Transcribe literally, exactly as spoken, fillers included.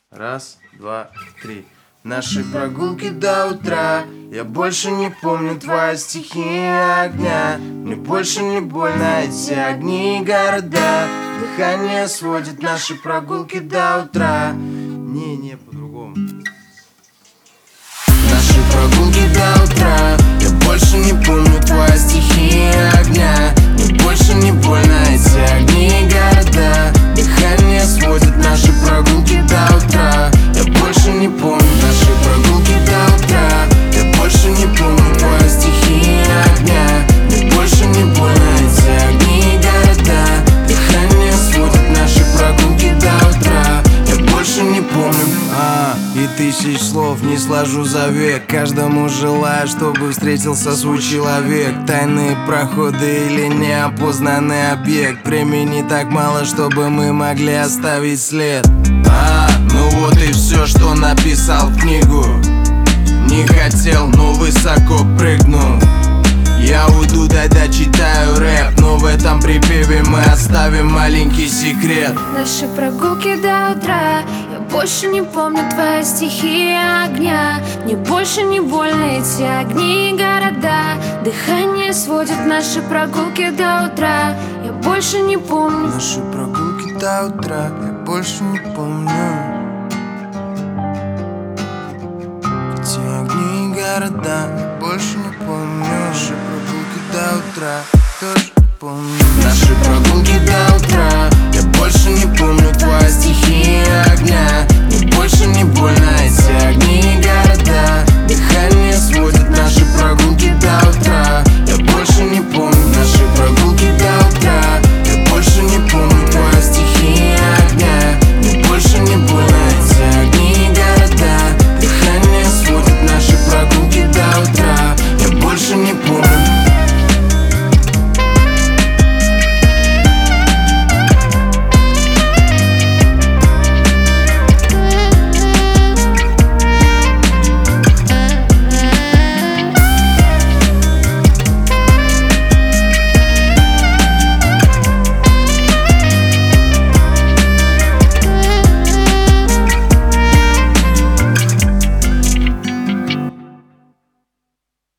Раз, два, три. Наши прогулки до утра. Я больше не помню твои стихия огня. Мне больше не больно эти огни и города. Дыхание сводит наши прогулки до утра. Не, не, по-другому. Наши прогулки до утра. Я больше не помню твои стихия огня. Мне больше не больно эти огни и города. Дыхание сводит наши прогулки до утра. Я больше не помню наши прогулки до утра. Я больше не помню твои стихия огня. Мне больше не больно эти огни и города. Дыхание сводит наши прогулки до утра. Я больше не помню. А, и тысяч слов не сложу за век. Каждому желаю, чтобы встретился свой человек. Тайные проходы или неопознанный объект. Времени так мало, чтобы мы могли оставить след. А, ну вот и все, что написал в книгу. Не хотел, но высоко прыгнул. Я уйду, тогда читаю рэп. Но в этом припеве мы оставим маленький секрет. Наши прогулки до утра. Я больше не помню твои стихи огня. Мне больше не больно эти огни и города. Дыхание сводит наши прогулки до утра. Я больше не помню наши прогулки до утра. Я больше не помню.